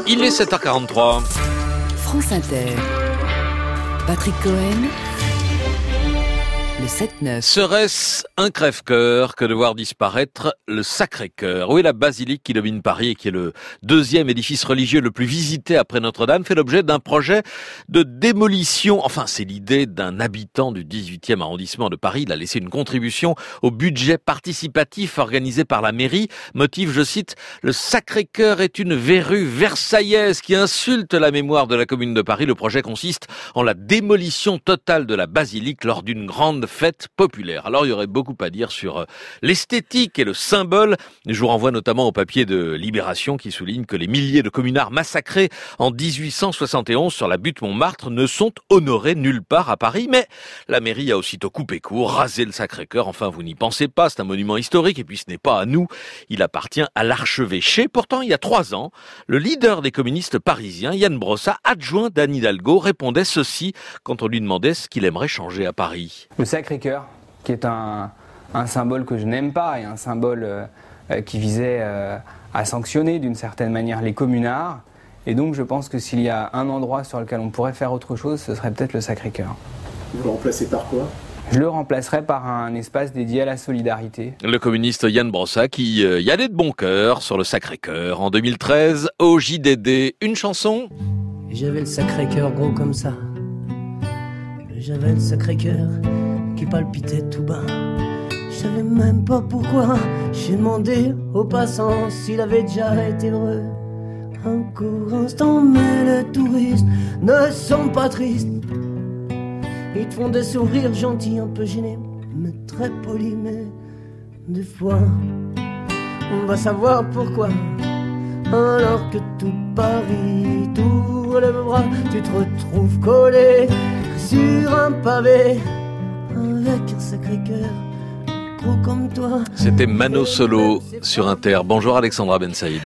Il est 7h43. France Inter. Patrick Cohen. Le 7-9. Serait-ce un crève-cœur que de voir disparaître le Sacré-Cœur? Oui, la basilique qui domine Paris et qui est le deuxième édifice religieux le plus visité après Notre-Dame fait l'objet d'un projet de démolition. Enfin, c'est l'idée d'un habitant du 18e arrondissement de Paris. Il a laissé une contribution au budget participatif organisé par la mairie. Motif, je cite, « Le Sacré-Cœur est une verrue versaillaise qui insulte la mémoire de la commune de Paris ». Le projet consiste en la démolition totale de la basilique lors d'une grande fête populaire. Alors, il y aurait beaucoup à dire sur l'esthétique et le symbole. Je vous renvoie notamment au papier de Libération qui souligne que les milliers de communards massacrés en 1871 sur la butte Montmartre ne sont honorés nulle part à Paris. Mais la mairie a aussitôt coupé court, rasé le Sacré-Cœur. Enfin, vous n'y pensez pas, c'est un monument historique et puis ce n'est pas à nous. Il appartient à l'archevêché. Pourtant, il y a 3 ans, le leader des communistes parisiens, Yann Brossat, adjoint d'Anne Hidalgo, répondait ceci quand on lui demandait ce qu'il aimerait changer à Paris. Le Sacré-Cœur, qui est un symbole que je n'aime pas et un symbole qui visait à sanctionner d'une certaine manière les communards. Et donc je pense que s'il y a un endroit sur lequel on pourrait faire autre chose, ce serait peut-être le Sacré-Cœur. Vous le remplacez par quoi ? Je le remplacerai par un espace dédié à la solidarité. Le communiste Yann Brossat qui y allait de bon cœur sur le Sacré-Cœur. En 2013, au JDD, une chanson. J'avais le Sacré-Cœur gros comme ça. J'avais le Sacré-Cœur qui palpitait tout bas. Je savais même pas pourquoi. J'ai demandé au passant s'il avait déjà été heureux. Un court instant, mais les touristes ne sont pas tristes. Ils te font des sourires gentils, un peu gênés, mais très polis. Mais des fois, on va savoir pourquoi. Alors que tout Paris t'ouvre les bras, tu te retrouves collé sur un pavé avec un Sacré-Cœur gros comme toi. C'était Mano Solo sur Inter. Bonjour Alexandra Ben Saïd.